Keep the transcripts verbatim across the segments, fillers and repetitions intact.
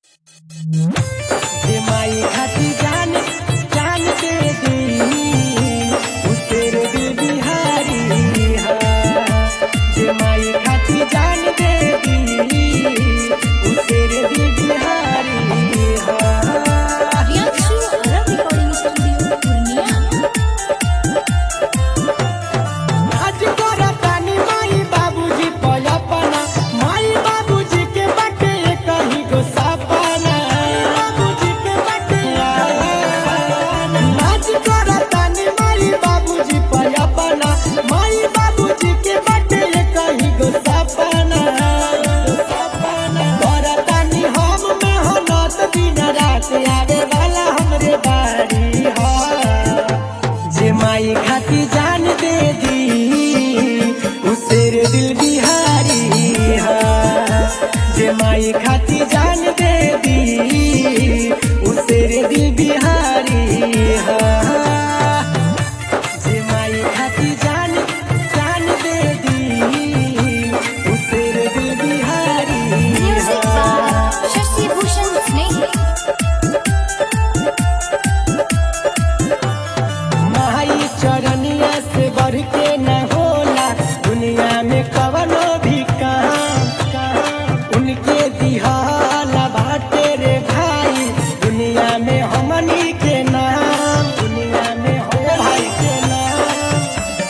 जे माई खाती जान जान दे दी उ तेरे दिल बिहारी हा। जे माई खाती जान दे दी उ तेरे दिल बिहारी हा। Riyanshu Arab recording studio Purnia. आज तोरा तानी माई बाबूजी पलपना माई बाबूजी के बाटे कहीं गो सपना बाबूजी के बाटे आज तोरा तानी माई बाबूजी पलपना माई बाबूजी के बाटे कहीं गो सपना सपना तोरा तानी हम मेहनत दिन रात आवे वाला हमरे बारी हा। जे माई खाती जान दे दी उ तेरे दिल बिहारी हा। जे माई खाती जान दे दी उ तेरे दिल बिहारी हा। जे माई खाती जान जान दे दी उ तेरे दिल बिहारी म्यूजिक हा। बाय शशि भूषण स्नेही। माई चरनिया से बढ़ के न होला दुनिया में कवनो भी काम उनके दिहाला बाटे रे भाई दुनिया में हमनी के नाम दुनिया में हो भाई के नाम।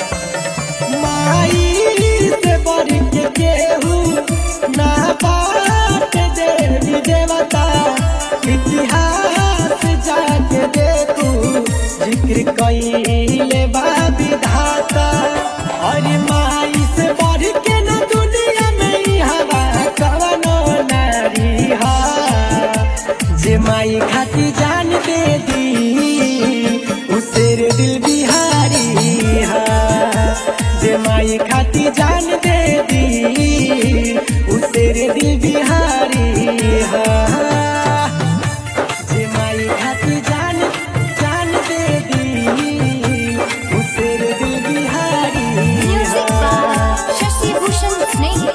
माई से बढ़ के केहू ना बाट देवी देवता इतिहास जाके दे तू जिक्र कइले बा विधाता। और माई से बढ़ के न दुनिया में ई हवा कवनो नारी हा। जे माई खाती जान दे दी उ तेरे दिल बिहारी हा। जे माई खाती जान दे दी उ तेरे दिल बिहारी हा। जे माई खाती जान जान दे दी उ तेरे दिल बिहारी म्यूजिक हा। बाय शशि भूषण स्नेही।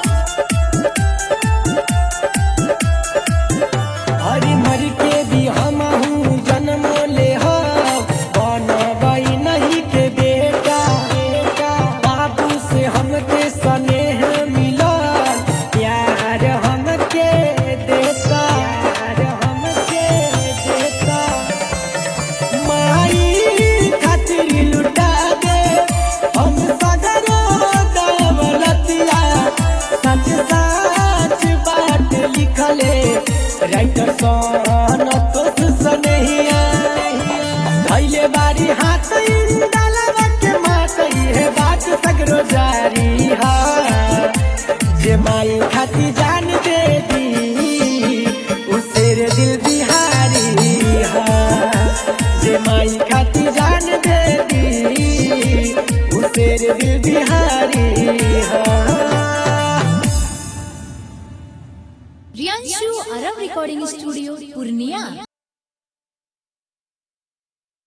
हरी मर के भी हमहू जन्म ले हो बनबई नहीं के बेटा बाबू से हमके स्नेह मिला प्यार हमके देता प्यार हमके देता। माई खातिर लुटा दे हम सगरो दौलतिया सच सच बात लिखले राइटर सन तोस सनहिया धैले बारी हाथ इंदलवा के मात ये बात सगरो जारी हा। जे माई खाती जान दे दी उ तेरे दिल बिहारी हा। जे माई खाती जान दे दी उ तेरे दिल बिहारी हा। Riyanshu Arab recording studio Purnia.